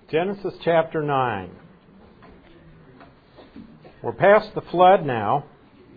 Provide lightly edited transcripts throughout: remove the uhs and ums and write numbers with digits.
Genesis chapter 9. We're past the flood now.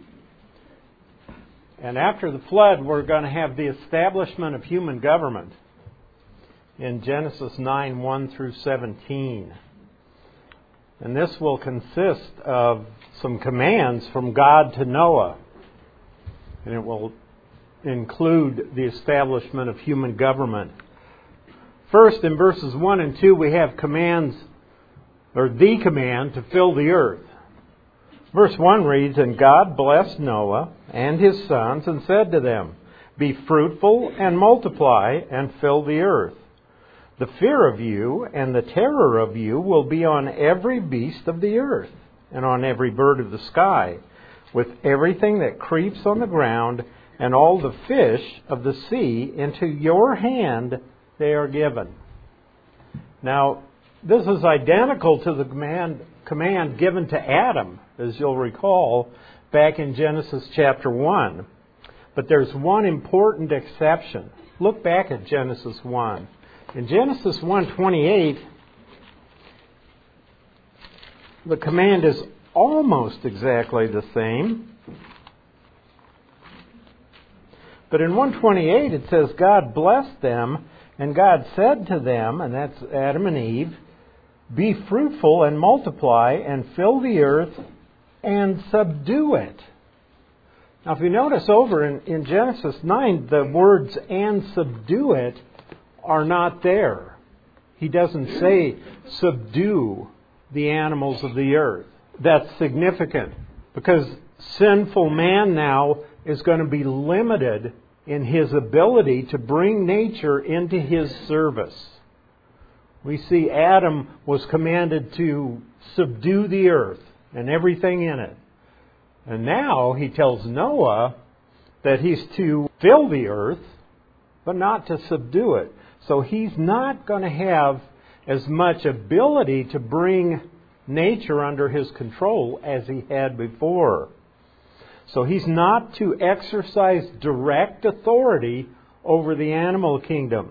And after the flood, we're going to have the establishment of human government in Genesis 9, 1 through 17. And this will consist of some commands from God to Noah. And it will include the establishment of human government. First, in verses 1 and 2, we have commands, or the command to fill the earth. Verse 1 reads, "And God blessed Noah and his sons and said to them, Be fruitful and multiply and fill the earth. The fear of you and the terror of you will be on every beast of the earth and on every bird of the sky, with everything that creeps on the ground and all the fish of the sea. Into your hand they are given." Now, this is identical to the command given to Adam, as you'll recall, back in Genesis chapter 1. But there's one important exception. Look back at Genesis 1. In Genesis 1:28, the command is almost exactly the same. But in 1:28 it says, God blessed them, and God said to them, and that's Adam and Eve, "Be fruitful and multiply and fill the earth and subdue it." Now if you notice over in Genesis 9, the words "and subdue it" are not there. He doesn't say subdue the animals of the earth. That's significant because sinful man now is going to be limited in his ability to bring nature into his service. We see Adam was commanded to subdue the earth and everything in it. And now he tells Noah that he's to fill the earth, but not to subdue it. So he's not going to have as much ability to bring nature under his control as he had before. So he's not to exercise direct authority over the animal kingdom.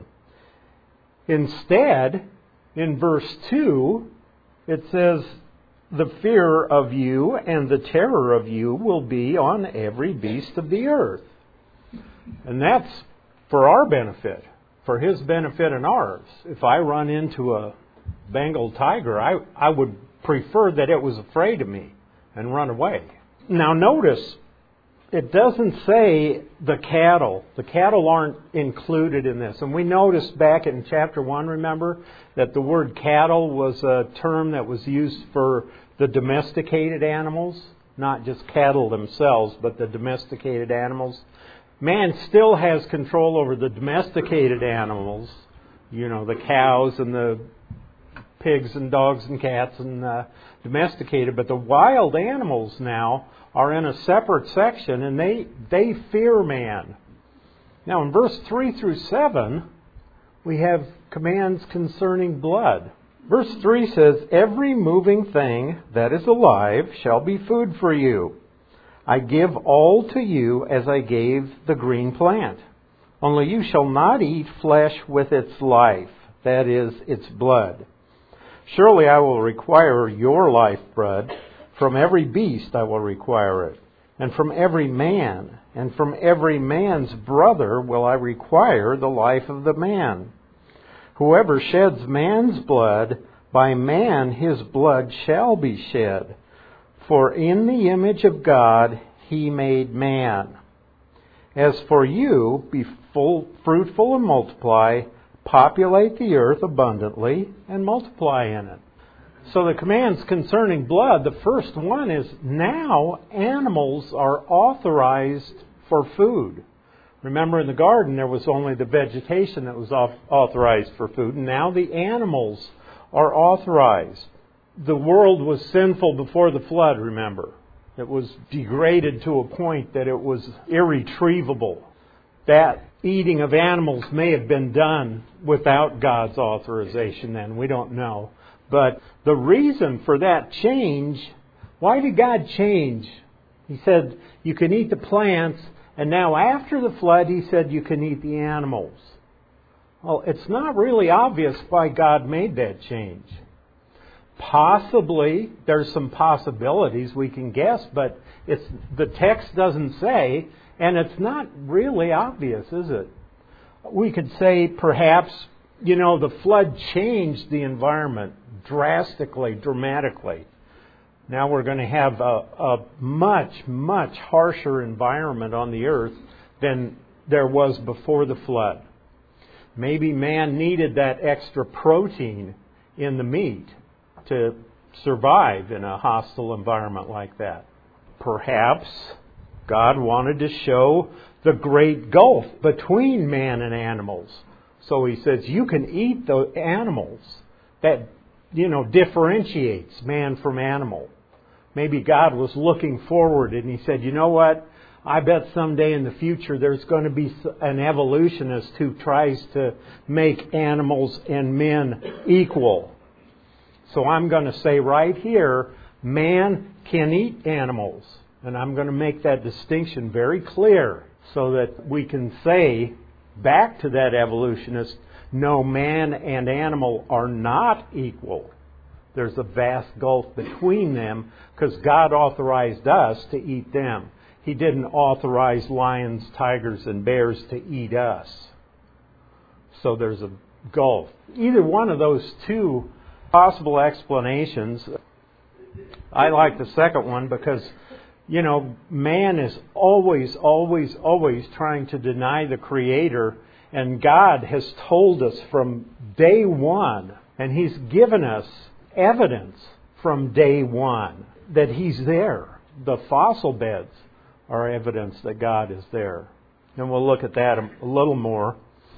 Instead, in verse 2, it says, "The fear of you and the terror of you will be on every beast of the earth." And that's for our benefit, for his benefit and ours. If I run into a Bengal tiger, I would prefer that it was afraid of me and run away. Now notice, it doesn't say the cattle. The cattle aren't included in this. And we noticed back in chapter 1, remember, that the word cattle was a term that was used for the domesticated animals, not just cattle themselves, but the domesticated animals. Man still has control over the domesticated animals, you know, the cows and the pigs and dogs and cats and domesticated, but the wild animals now are in a separate section, and they fear man. Now in verse 3 through 7, we have commands concerning blood. Verse 3 says, "Every moving thing that is alive shall be food for you. I give all to you as I gave the green plant. Only you shall not eat flesh with its life, that is, its blood. Surely I will require your lifeblood. From every beast I will require it, and from every man, and from every man's brother will I require the life of the man. Whoever sheds man's blood, by man his blood shall be shed. For in the image of God he made man. As for you, be fruitful and multiply, populate the earth abundantly, and multiply in it." So the commands concerning blood, the first one is now animals are authorized for food. Remember in the garden there was only the vegetation that was authorized for food, and now the animals are authorized. The world was sinful before the flood, remember. It was degraded to a point that it was irretrievable. That eating of animals may have been done without God's authorization then. We don't know. But the reason for that change, why did God change? He said you can eat the plants, and now after the flood he said you can eat the animals. Well, it's not really obvious why God made that change. Possibly, there's some possibilities we can guess, but the text doesn't say, and it's not really obvious, is it? We could say perhaps, the flood changed the environment drastically, dramatically. Now we're going to have a much, much harsher environment on the earth than there was before the flood. Maybe man needed that extra protein in the meat to survive in a hostile environment like that. Perhaps God wanted to show the great gulf between man and animals. So He says, you can eat the animals. That, differentiates man from animal. Maybe God was looking forward and He said, you know what? I bet someday in the future there's going to be an evolutionist who tries to make animals and men equal. So I'm going to say right here, man can eat animals. And I'm going to make that distinction very clear so that we can say back to that evolutionist, no, man and animal are not equal. There's a vast gulf between them because God authorized us to eat them. He didn't authorize lions, tigers, and bears to eat us. So there's a gulf. Either one of those two possible explanations, I like the second one because, man is always trying to deny the Creator, and God has told us from day one, and He's given us evidence from day one that He's there. The fossil beds are evidence that God is there. And we'll look at that a little more.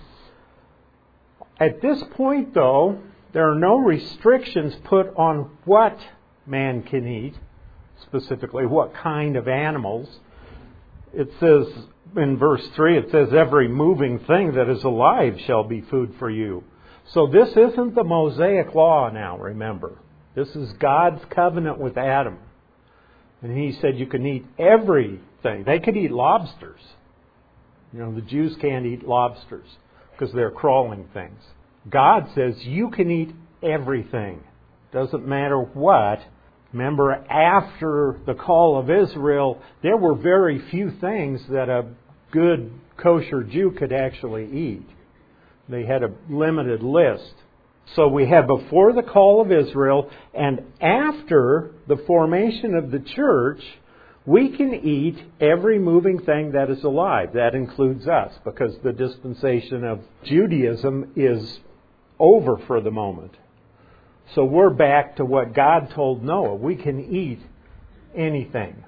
At this point, though, there are no restrictions put on what man can eat, specifically what kind of animals. It says in verse 3, it says, every moving thing that is alive shall be food for you. So this isn't the Mosaic law now, remember. This is God's covenant with Adam. And He said you can eat everything. They could eat lobsters. The Jews can't eat lobsters because they're crawling things. God says you can eat everything. Doesn't matter what. Remember, after the call of Israel, there were very few things that a good kosher Jew could actually eat. They had a limited list. So we have before the call of Israel and after the formation of the church, we can eat every moving thing that is alive. That includes us because the dispensation of Judaism is over for the moment. So we're back to what God told Noah. We can eat anything.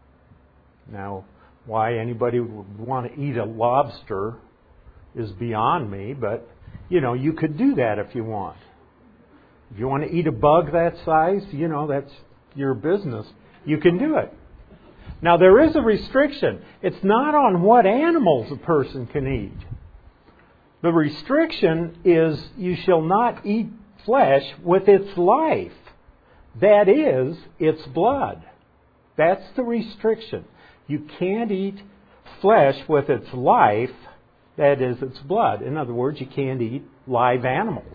Now, why anybody would want to eat a lobster is beyond me, but you could do that if you want. If you want to eat a bug that size, that's your business. You can do it. Now, there is a restriction. It's not on what animals a person can eat. The restriction is you shall not eat flesh with its life. That is, its blood. That's the restriction. You can't eat flesh with its life, that is, its blood. In other words, you can't eat live animals.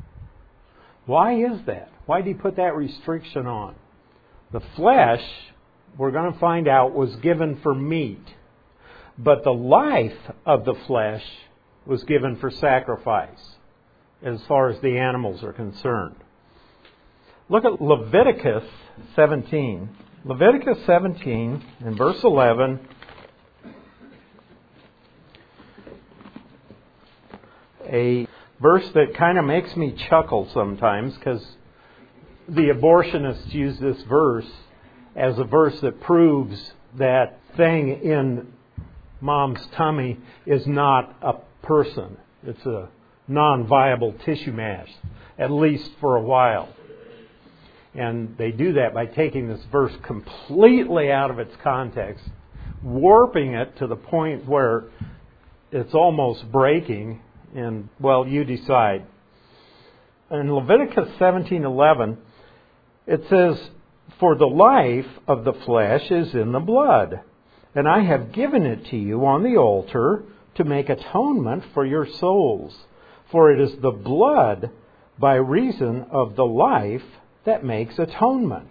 Why is that? Why did He put that restriction on? The flesh, we're going to find out, was given for meat. But the life of the flesh was given for sacrifice, as far as the animals are concerned. Look at Leviticus 17. Leviticus 17 in verse 11. A verse that kind of makes me chuckle sometimes because the abortionists use this verse as a verse that proves that thing in mom's tummy is not a person. It's a non-viable tissue mass, at least for a while. And they do that by taking this verse completely out of its context, warping it to the point where it's almost breaking, and, well, you decide. In Leviticus 17:11, it says, "For the life of the flesh is in the blood, and I have given it to you on the altar to make atonement for your souls. For it is the blood by reason of the life that makes atonement.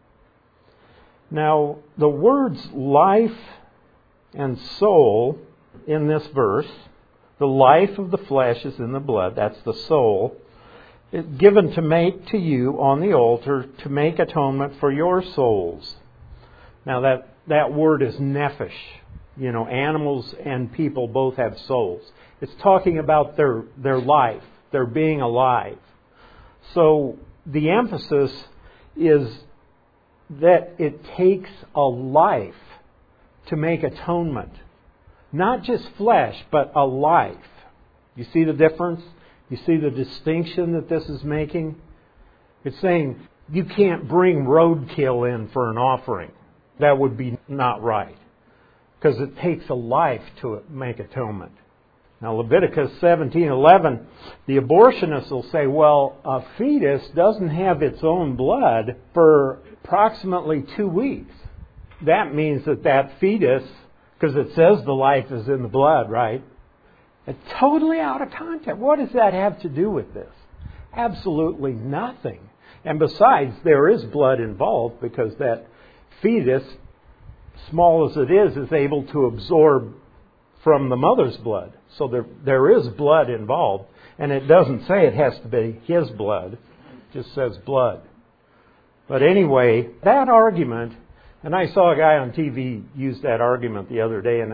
Now, the words life and soul in this verse, the life of the flesh is in the blood, that's the soul, it's given to make to you on the altar to make atonement for your souls. Now that word is nephesh. You know, animals and people both have souls. It's talking about their life, their being alive. So the emphasis is that it takes a life to make atonement. Not just flesh, but a life. You see the difference? You see the distinction that this is making? It's saying you can't bring roadkill in for an offering. That would be not right. Because it takes a life to make atonement. Now Leviticus 17:11, the abortionists will say, well, a fetus doesn't have its own blood for approximately 2 weeks. That means that fetus, because it says the life is in the blood, right? It's totally out of context. What does that have to do with this? Absolutely nothing. And besides, there is blood involved because that fetus, small as it is able to absorb from the mother's blood. So there is blood involved. And it doesn't say it has to be his blood. It just says blood. But anyway, that argument, and I saw a guy on TV use that argument the other day, and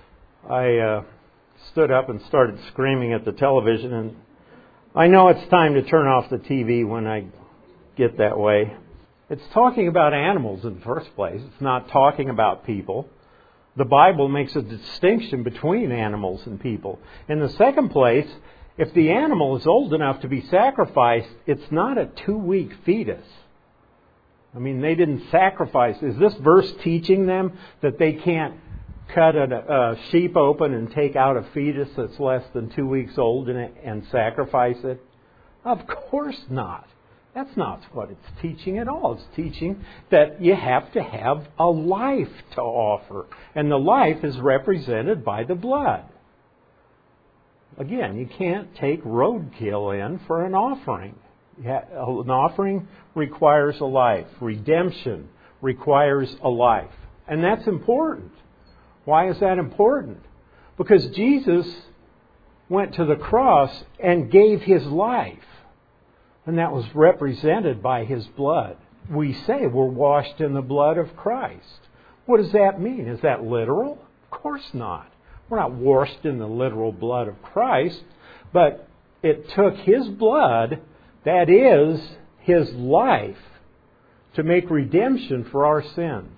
I stood up and started screaming at the television. And I know it's time to turn off the TV when I get that way. It's talking about animals in the first place. It's not talking about people. The Bible makes a distinction between animals and people. In the second place, if the animal is old enough to be sacrificed, it's not a 2-week fetus. I mean, they didn't sacrifice. Is this verse teaching them that they can't cut a sheep open and take out a fetus that's less than 2 weeks old in it and sacrifice it? Of course not. That's not what it's teaching at all. It's teaching that you have to have a life to offer. And the life is represented by the blood. Again, you can't take roadkill in for an offering. An offering requires a life. Redemption requires a life. And that's important. Why is that important? Because Jesus went to the cross and gave His life. And that was represented by His blood. We say we're washed in the blood of Christ. What does that mean? Is that literal? Of course not. We're not washed in the literal blood of Christ. But it took His blood, that is, His life, to make redemption for our sins.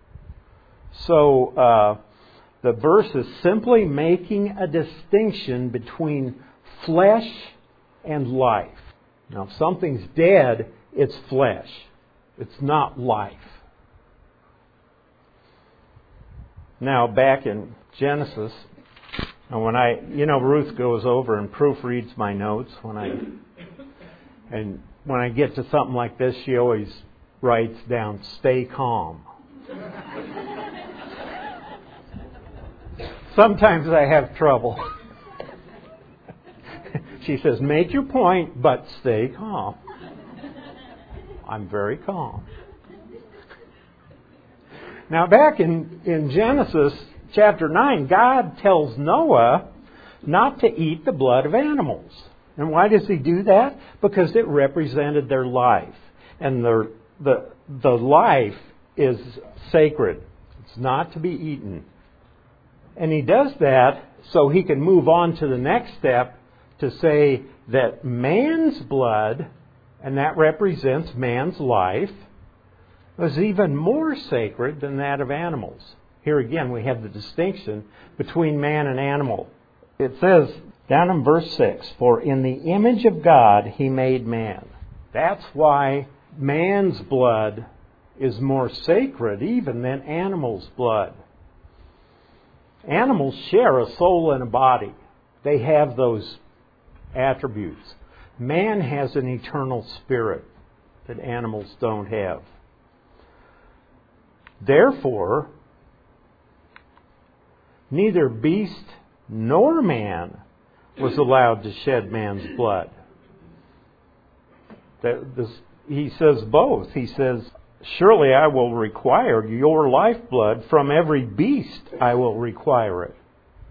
So the verse is simply making a distinction between flesh and life. Now, if something's dead, it's flesh. It's not life. Now, back in Genesis, and when Ruth goes over and proofreads my notes when I get to something like this, she always writes down, "Stay calm." Sometimes I have trouble. She says, "Make your point, but stay calm." I'm very calm. Now, back in Genesis chapter 9, God tells Noah not to eat the blood of animals. And why does He do that? Because it represented their life. And the life is sacred. It's not to be eaten. And He does that so He can move on to the next step to say that man's blood, and that represents man's life, was even more sacred than that of animals. Here again we have the distinction between man and animal. It says down in verse 6, "For in the image of God He made man." That's why man's blood is more sacred even than animals' blood. Animals share a soul and a body. They have those attributes. Man has an eternal spirit that animals don't have. Therefore, neither beast nor man was allowed to shed man's blood. he says both. He says, surely I will require your lifeblood. From every beast I will require it.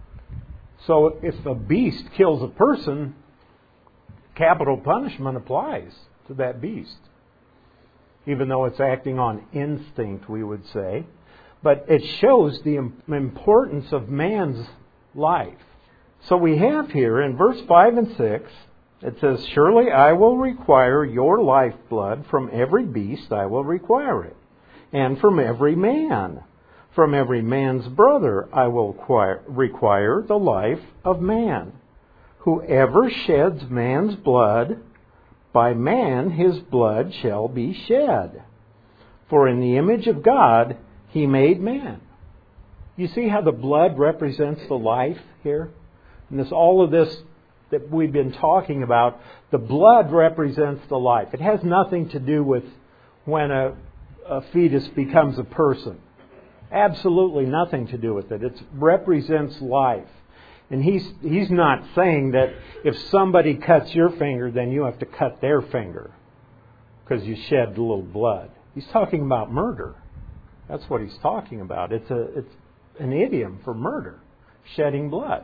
So if a beast kills a person, capital punishment applies to that beast. Even though it's acting on instinct, we would say. But it shows the importance of man's life. So we have here in verse 5 and 6, it says, surely I will require your lifeblood. From every beast I will require it. And from every man. From every man's brother I will require the life of man. Whoever sheds man's blood, by man his blood shall be shed. For in the image of God he made man. You see how the blood represents the life here? And all of this that we've been talking about, the blood represents the life. It has nothing to do with when a fetus becomes a person. Absolutely nothing to do with it. It represents life. And he's not saying that if somebody cuts your finger, then you have to cut their finger because you shed a little blood. He's talking about murder. That's what he's talking about. It's an idiom for murder, shedding blood.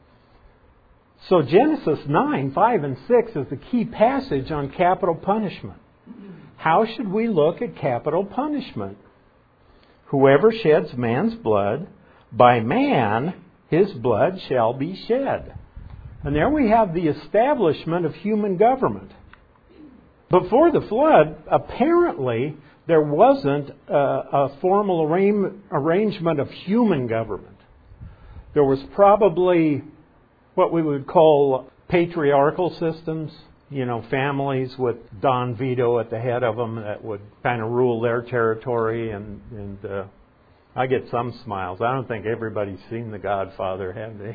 So Genesis 9, 5, and 6 is the key passage on capital punishment. How should we look at capital punishment? Whoever sheds man's blood, by man his blood shall be shed. And there we have the establishment of human government. Before the flood, apparently there wasn't a formal arrangement of human government. There was probably what we would call patriarchal systems, families with Don Vito at the head of them that would kind of rule their territory. And I get some smiles. I don't think everybody's seen The Godfather, have they?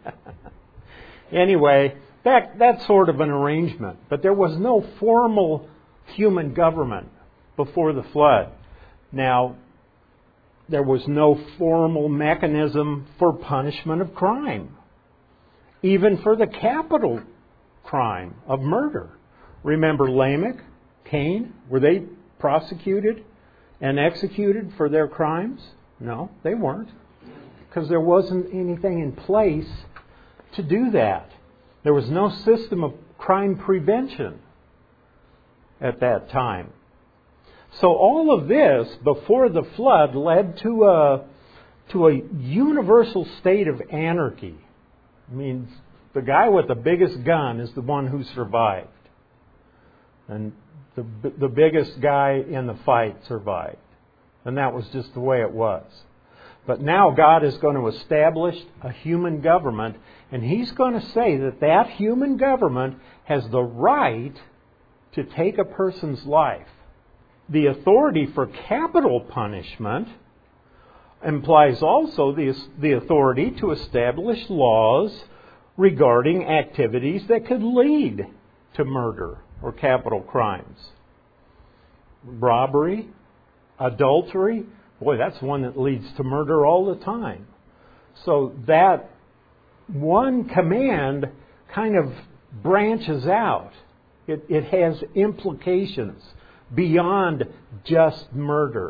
Anyway, that's sort of an arrangement. But there was no formal human government before the flood. Now, there was no formal mechanism for punishment of crime. Even for the capital crime of murder. Remember Lamech, Cain? Were they prosecuted and executed for their crimes? No, they weren't. Because there wasn't anything in place to do that. There was no system of crime prevention at that time. So all of this, before the flood, led to a universal state of anarchy. I mean, the guy with the biggest gun is the one who survived. And the biggest guy in the fight survived. And that was just the way it was. But now God is going to establish a human government, and He's going to say that that human government has the right to take a person's life. The authority for capital punishment implies also the authority to establish laws regarding activities that could lead to murder or capital crimes. Robbery, adultery, boy, that's one that leads to murder all the time. So that one command kind of branches out. It has implications beyond just murder.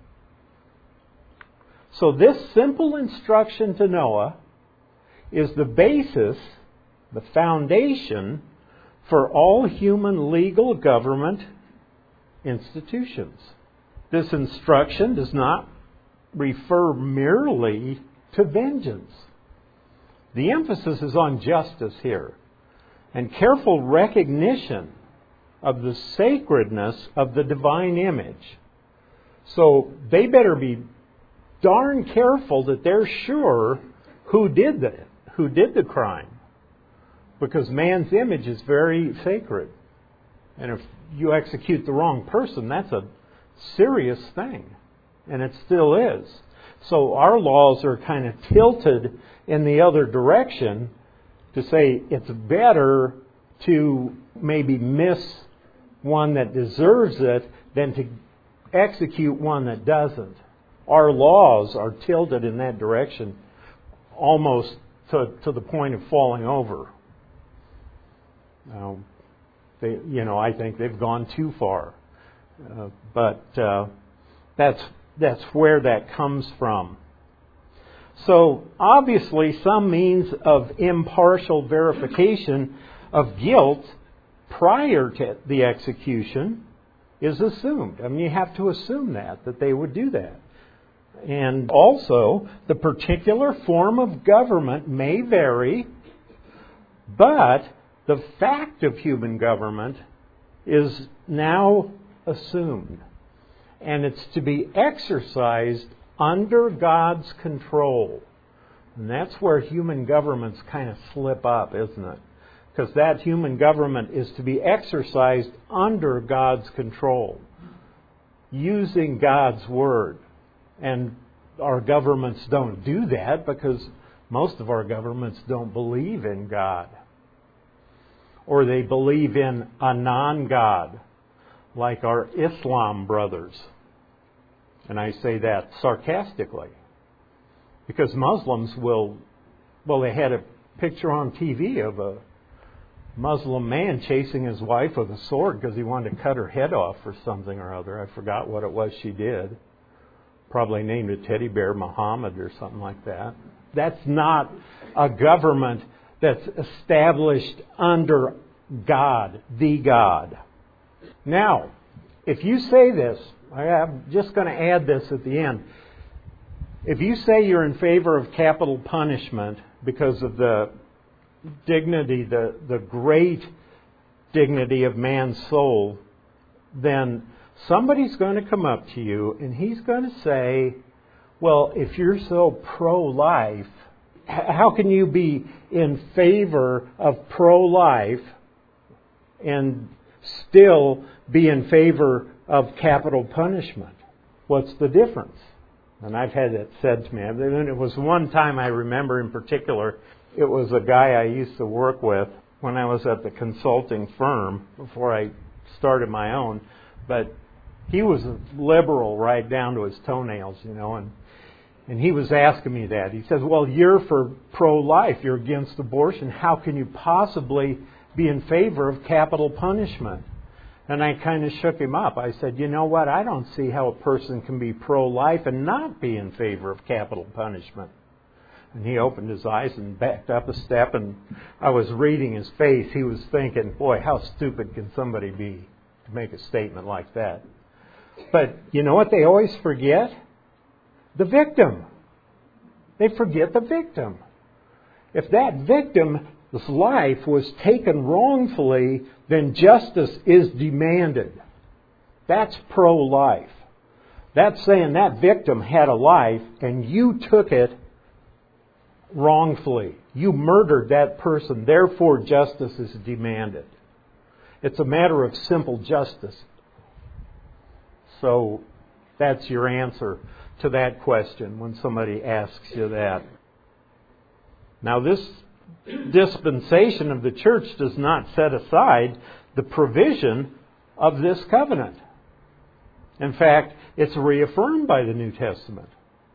So this simple instruction to Noah is the basis, the foundation for all human legal government institutions. This instruction does not refer merely to vengeance. The emphasis is on justice here and careful recognition of the sacredness of the divine image. So they better be darn careful that they're sure who did the crime. Because man's image is very sacred. And if you execute the wrong person, that's a serious thing. And it still is. So our laws are kind of tilted in the other direction to say it's better to maybe miss one that deserves it than to execute one that doesn't. Our laws are tilted in that direction almost to the point of falling over. I think they've gone too far. But that's where that comes from. So obviously some means of impartial verification of guilt prior to the execution is assumed. I mean, you have to assume that they would do that. And also, the particular form of government may vary, but the fact of human government is now assumed. And it's to be exercised under God's control. And that's where human governments kind of slip up, isn't it? Because that human government is to be exercised under God's control, using God's Word. And our governments don't do that because most of our governments don't believe in God. Or they believe in a non-God, like our Islam brothers. And I say that sarcastically. Because Muslims they had a picture on TV of a Muslim man chasing his wife with a sword because he wanted to cut her head off or something or other. I forgot what it was she did. Probably named a teddy bear Muhammad or something like that. That's not a government that's established under God, the God. Now, if you say this, I'm just going to add this at the end. If you say you're in favor of capital punishment because of the dignity, the great dignity of man's soul, then somebody's going to come up to you and he's going to say, well, if you're so pro-life, how can you be in favor of pro-life and still be in favor of capital punishment? What's the difference? And I've had it said to me. And it was one time I remember in particular. It was a guy I used to work with when I was at the consulting firm before I started my own. But he was a liberal right down to his toenails, and he was asking me that. He says, well, you're for pro-life. You're against abortion. How can you possibly be in favor of capital punishment? And I kind of shook him up. I said, you know what? I don't see how a person can be pro-life and not be in favor of capital punishment. And he opened his eyes and backed up a step, and I was reading his face. He was thinking, boy, how stupid can somebody be to make a statement like that? But you know what they always forget? The victim. They forget the victim. If that victim's life was taken wrongfully, then justice is demanded. That's pro-life. That's saying that victim had a life and you took it wrongfully. You murdered that person, therefore justice is demanded. It's a matter of simple justice. So that's your answer to that question when somebody asks you that. Now this dispensation of the church does not set aside the provision of this covenant. In fact, it's reaffirmed by the New Testament.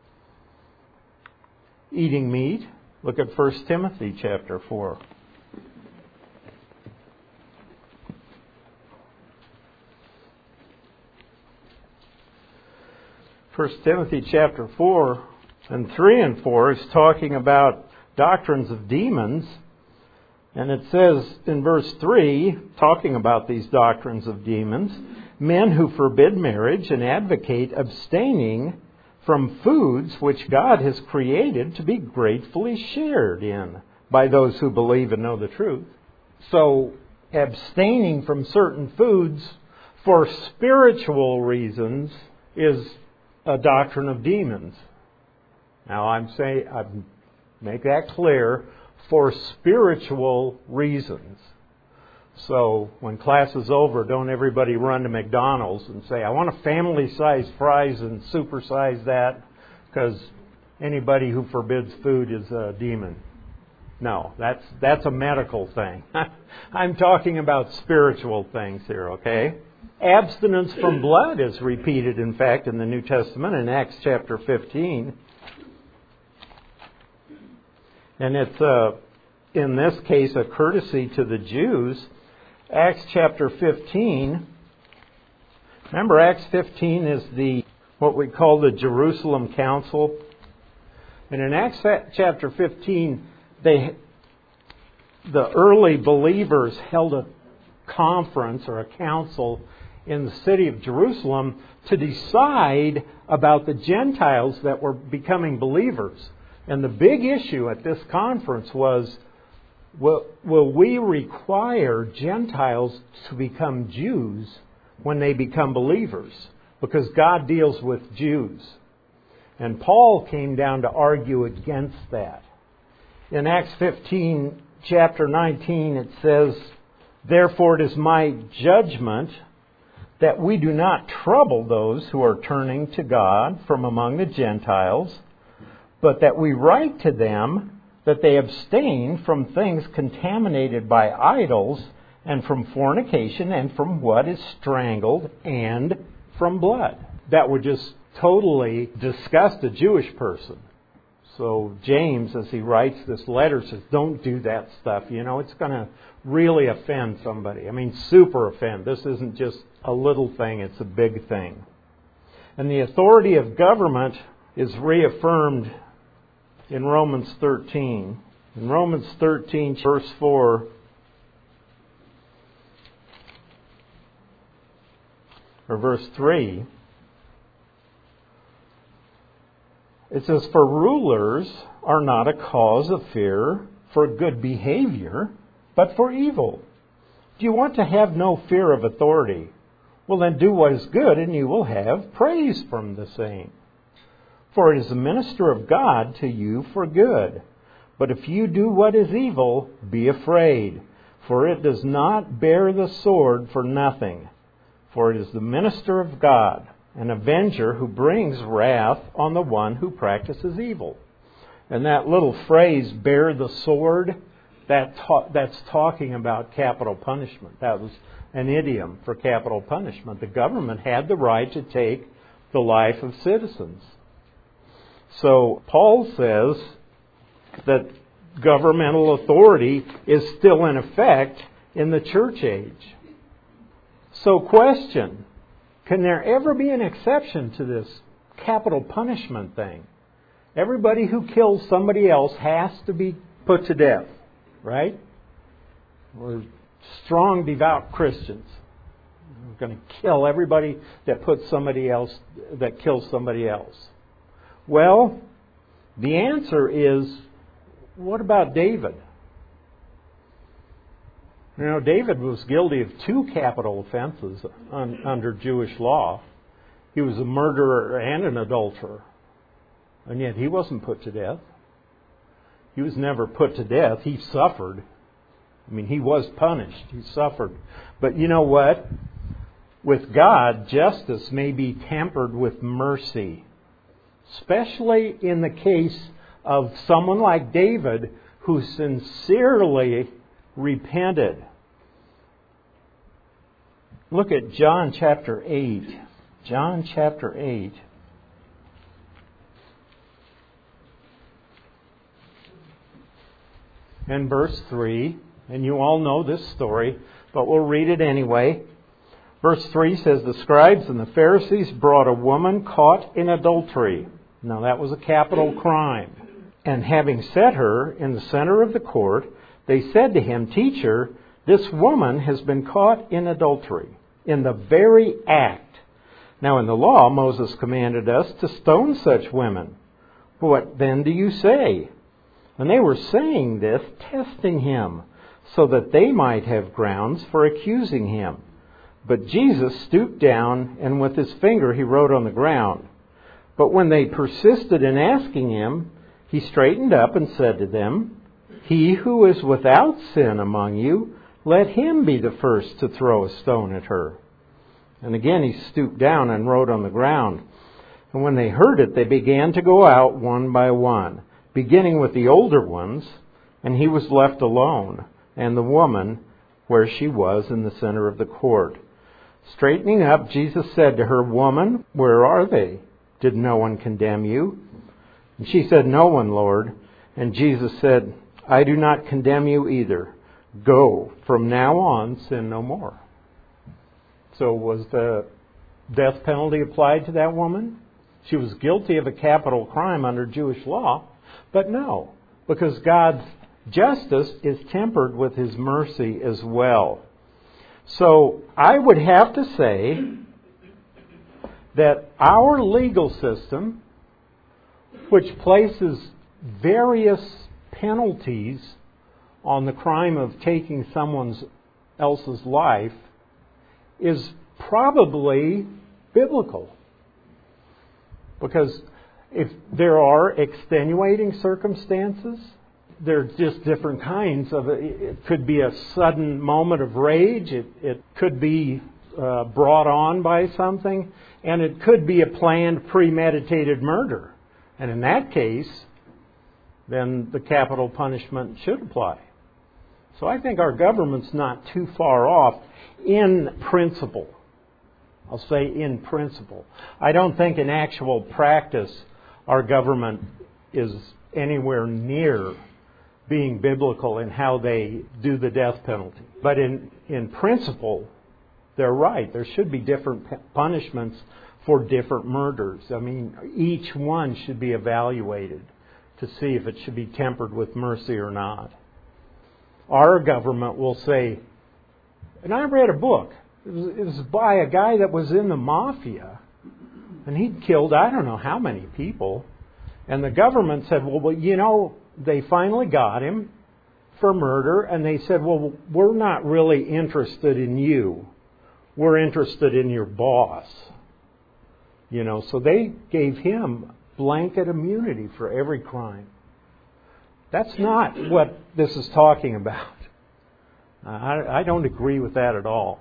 Eating meat, look at 1 Timothy chapter 4. 1 Timothy chapter 4 and 3 and 4 is talking about doctrines of demons. And it says in verse 3, talking about these doctrines of demons, men who forbid marriage and advocate abstaining from foods which God has created to be gratefully shared in by those who believe and know the truth. So, abstaining from certain foods for spiritual reasons is a doctrine of demons. Now, I make that clear, for spiritual reasons. So, when class is over, don't everybody run to McDonald's and say, I want a family-sized fries and supersize that, because anybody who forbids food is a demon. No, that's a medical thing. I'm talking about spiritual things here, okay? Abstinence from blood is repeated, in fact, in the New Testament in Acts chapter 15. And it's, in this case, a courtesy to the Jews. Acts chapter 15, Remember, Acts 15 is what we call the Jerusalem Council. And in Acts chapter 15, the early believers held a conference or a council in the city of Jerusalem to decide about the Gentiles that were becoming believers. And the big issue at this conference was, will we require Gentiles to become Jews when they become believers? Because God deals with Jews. And Paul came down to argue against that. In Acts 15, chapter 19, it says, "Therefore it is my judgment that we do not trouble those who are turning to God from among the Gentiles, but that we write to them that they abstain from things contaminated by idols, and from fornication, and from what is strangled, and from blood." That would just totally disgust a Jewish person. So James, as he writes this letter, says, don't do that stuff. It's going to really offend somebody. I mean, super offend. This isn't just a little thing, it's a big thing. And the authority of government is reaffirmed in Romans 13. In Romans 13, verse 4, or verse 3, it says, "For rulers are not a cause of fear for good behavior, but for evil. Do you want to have no fear of authority? Well, then do what is good, and you will have praise from the same. For it is a minister of God to you for good. But if you do what is evil, be afraid, for it does not bear the sword for nothing. For it is the minister of God, an avenger who brings wrath on the one who practices evil." And that little phrase, "bear the sword," that's talking about capital punishment. That was an idiom for capital punishment. The government had the right to take the life of citizens. So Paul says that governmental authority is still in effect in the church age. So question, can there ever be an exception to this capital punishment thing? Everybody who kills somebody else has to be put to death, right? We're strong, devout Christians. We're going to kill everybody that kills somebody else. Well, the answer is, what about David? David was guilty of 2 capital offenses under Jewish law. He was a murderer and an adulterer. And yet he wasn't put to death. He was never put to death. He suffered. I mean, he was punished. He suffered. But you know what? With God, justice may be tempered with mercy. Especially in the case of someone like David who sincerely repented. Look at John chapter 8. John chapter 8. And verse 3. And you all know this story, but we'll read it anyway. Verse 3 says, "The scribes and the Pharisees brought a woman caught in adultery." Now that was a capital crime. "And having set her in the center of the court, they said to him, 'Teacher, this woman has been caught in adultery, in the very act. Now in the law, Moses commanded us to stone such women. What then do you say?' And they were saying this, testing him, so that they might have grounds for accusing him. But Jesus stooped down, and with his finger he wrote on the ground. But when they persisted in asking him, he straightened up and said to them, 'He who is without sin among you, let him be the first to throw a stone at her.' And again he stooped down and wrote on the ground. And when they heard it, they began to go out one by one, beginning with the older ones, and he was left alone, and the woman where she was in the center of the court. Straightening up, Jesus said to her, 'Woman, where are they? Did no one condemn you?' And she said, 'No one, Lord.' And Jesus said, 'I do not condemn you either. Go, from now on, sin no more.'" So was the death penalty applied to that woman? She was guilty of a capital crime under Jewish law, but no, because God's justice is tempered with His mercy as well. So I would have to say that our legal system, which places various penalties on the crime of taking someone else's life, is probably biblical. Because if there are extenuating circumstances, there are just different kinds of it. It could be a sudden moment of rage. It could be brought on by something. And it could be a planned, premeditated murder. And in that case, then the capital punishment should apply. So I think our government's not too far off in principle. I'll say in principle. I don't think in actual practice our government is anywhere near being biblical in how they do the death penalty. But in principle, they're right. There should be different punishments for different murders. I mean, each one should be evaluated to see if it should be tempered with mercy or not. Our government will say, and I read a book. It was by a guy that was in the mafia, and he'd killed I don't know how many people. And the government said, well, you know, they finally got him for murder, and they said, well, we're not really interested in you. We're interested in your boss. You know, so they gave him blanket immunity for every crime. That's not what this is talking about. I don't agree with that at all.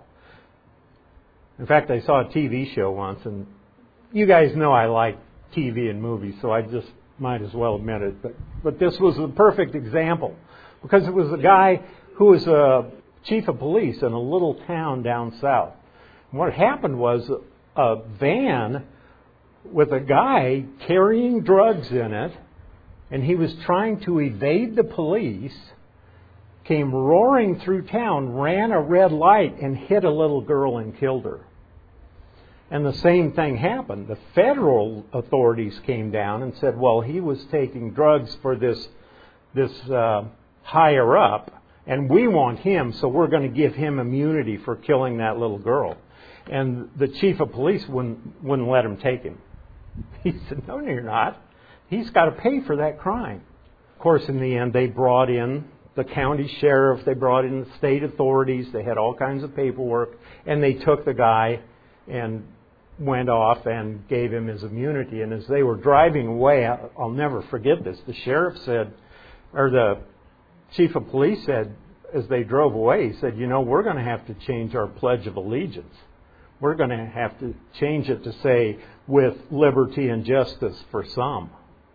In fact, I saw a TV show once, and you guys know I like TV and movies, so I just might as well admit it. But this was the perfect example, because it was a guy who was a chief of police in a little town down south. And what happened was a van with a guy carrying drugs in it, and he was trying to evade the police, came roaring through town, ran a red light, and hit a little girl and killed her. And the same thing happened. The federal authorities came down and said, well, he was taking drugs for this higher up, and we want him, so we're going to give him immunity for killing that little girl. And the chief of police wouldn't let him take him. He said, no, you're not. He's got to pay for that crime. Of course, in the end, they brought in the county sheriff, they brought in the state authorities, they had all kinds of paperwork, and they took the guy and went off and gave him his immunity. And as they were driving away, I'll never forget this, the sheriff said, or the chief of police said, as they drove away, he said, you know, we're going to have to change our Pledge of Allegiance. We're going to have to change it to say, with liberty and justice for some.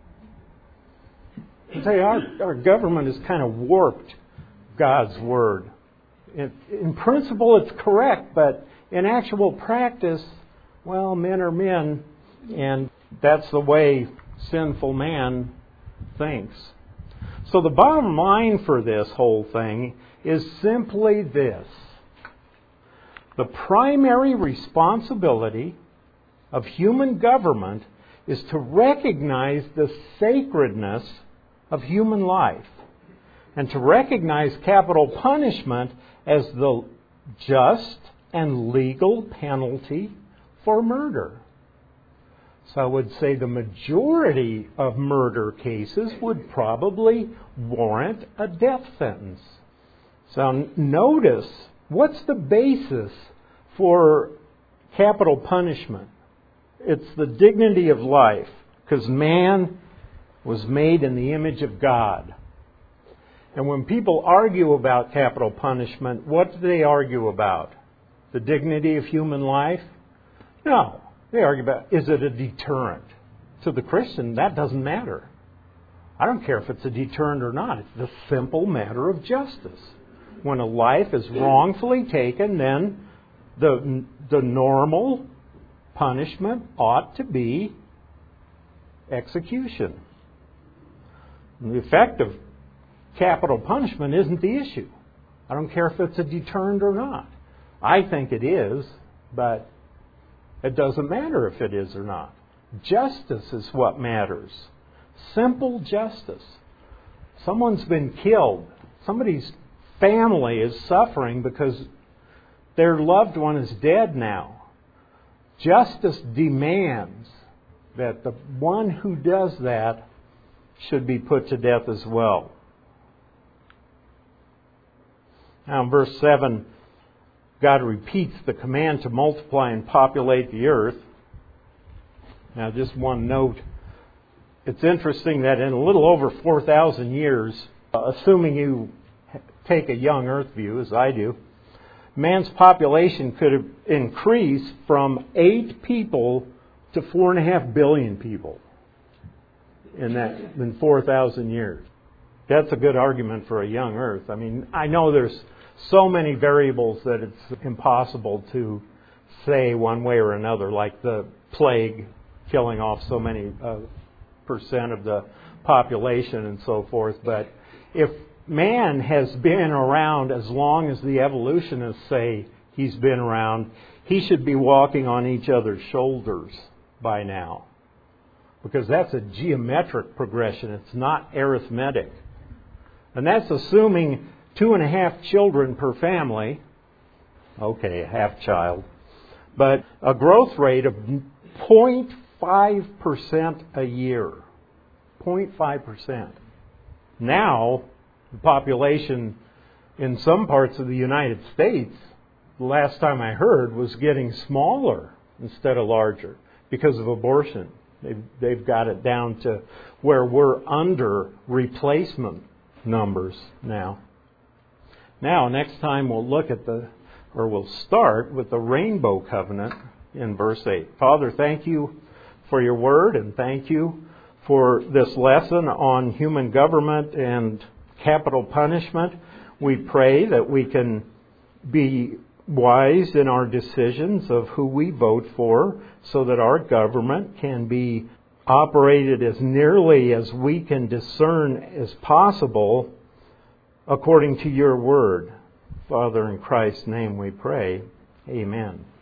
I tell you, our government has kind of warped God's Word. In principle, it's correct, but in actual practice, well, men are men, and that's the way sinful man thinks. So the bottom line for this whole thing is simply this. The primary responsibility of human government is to recognize the sacredness of human life and to recognize capital punishment as the just and legal penalty for murder. So I would say the majority of murder cases would probably warrant a death sentence. So notice, what's the basis for capital punishment? It's the dignity of life, because man was made in the image of God. And when people argue about capital punishment, what do they argue about? The dignity of human life? No. They argue about, is it a deterrent? To the Christian, that doesn't matter. I don't care if it's a deterrent or not. It's the simple matter of justice. When a life is wrongfully taken, then the normal punishment ought to be execution. And the effect of capital punishment isn't the issue. I don't care if it's a deterrent or not. I think it is, but It doesn't matter if it is or not. Justice is what matters. Simple justice. Someone's been killed. Somebody's family is suffering because their loved one is dead now. Justice demands that the one who does that should be put to death as well. Now in verse 7, God repeats the command to multiply and populate the earth. Now just one note. It's interesting that in a little over 4,000 years, assuming you take a young earth view, as I do, man's population could have increased from 8 people to 4.5 billion people in 4,000 years. That's a good argument for a young earth. I mean, I know there's so many variables that it's impossible to say one way or another, like the plague killing off so many percent of the population and so forth. But if man has been around as long as the evolutionists say he's been around, he should be walking on each other's shoulders by now. Because that's a geometric progression. It's not arithmetic. And that's assuming 2.5 children per family. Okay, a half child. But a growth rate of 0.5% a year. 0.5%. Now, the population in some parts of the United States, the last time I heard, was getting smaller instead of larger because of abortion. They've got it down to where we're under replacement numbers now. Now, next time we'll start with the rainbow covenant in verse 8. Father, thank you for your word, and thank you for this lesson on human government and capital punishment. We pray that we can be wise in our decisions of who we vote for so that our government can be operated as nearly as we can discern as possible according to your word. Father, in Christ's name we pray. Amen.